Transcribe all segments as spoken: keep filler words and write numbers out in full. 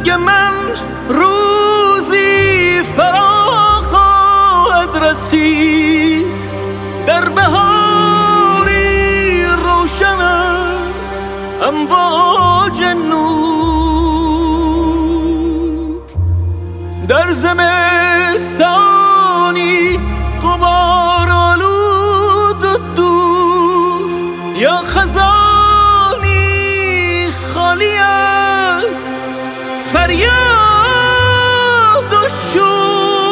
مرگ من روزی فرا خواهد رسید، در بهاری روشن است امواج نور، در زمستانی غبار آلود و دور، یا خزانی خالی است فریاد و شور.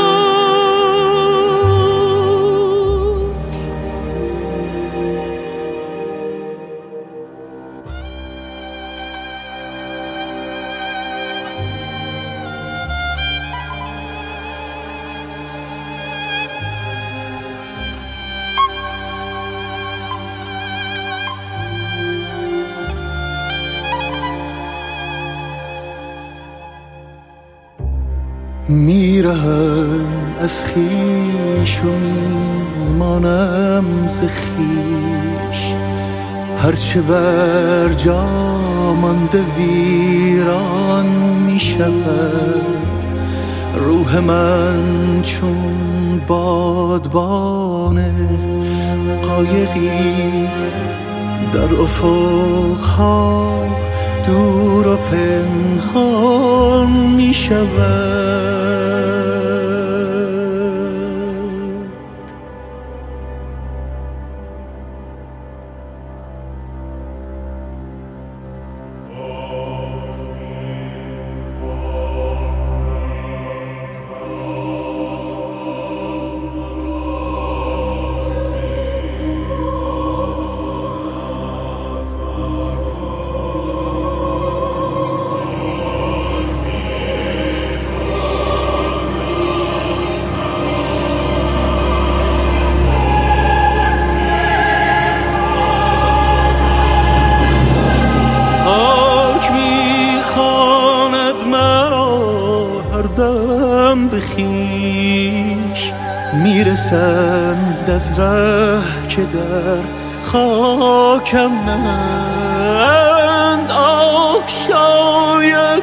میرهم از خویش و میمانم ز خویش، هرچه بر جا مانده ویران میشود. روح من چون بادبان قایقی در افقها دور و پنهان می شود. بخیش میرسند از ره که در خاکم نند. آه شاید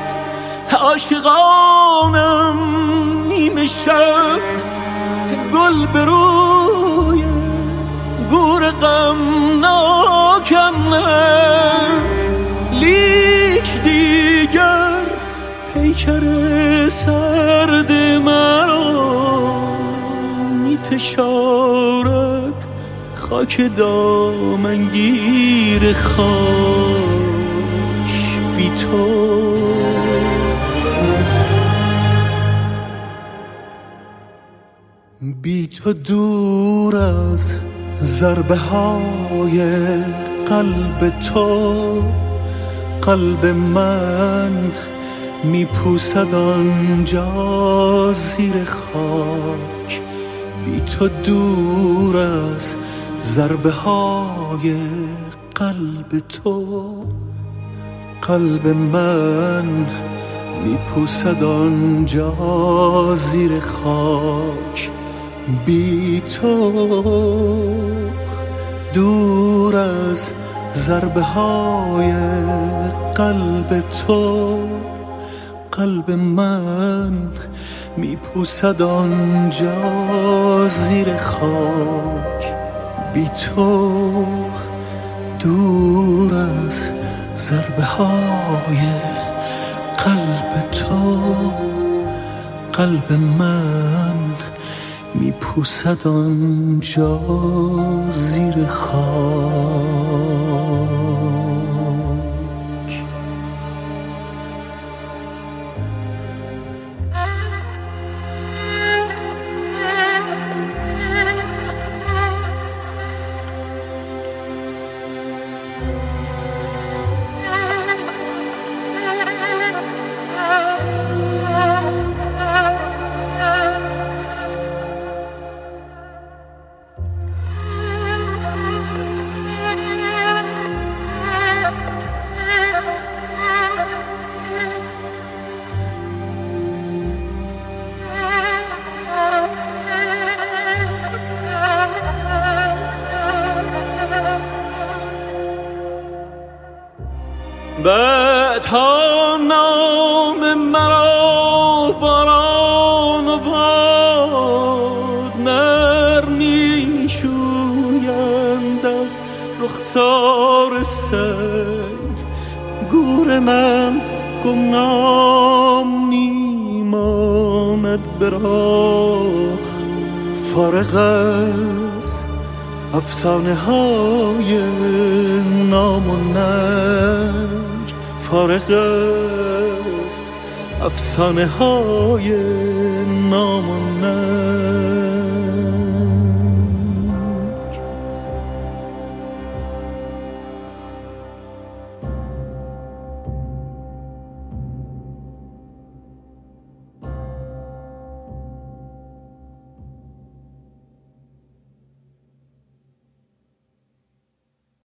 عاشقانم نیمه شب گل به روی گور غمناکم نند، لیک دیگر پیکر سرد مرا می فشارد خاک دامنگیر خاک بی تو. بی تو دور از ضربه های قلب تو، قلب من می پوسد آنجا زیر خاک. بی تو دور از ضربه های قلب تو، قلب من می پوسد آنجا زیر خاک. بی تو دور از ضربه های قلب تو، قلب من می پوسد آنجا زیر خاک. بی تو دور از ضربه های قلب تو، قلب من می پوسد آنجا زیر خاک. بعدها نام مرا باران و باد نرمی شویند از رخسار سنگ. گور من گمنام میماند به راه، فارغ از افسانه های نام و ننگ، فارغ از افسانه های نام و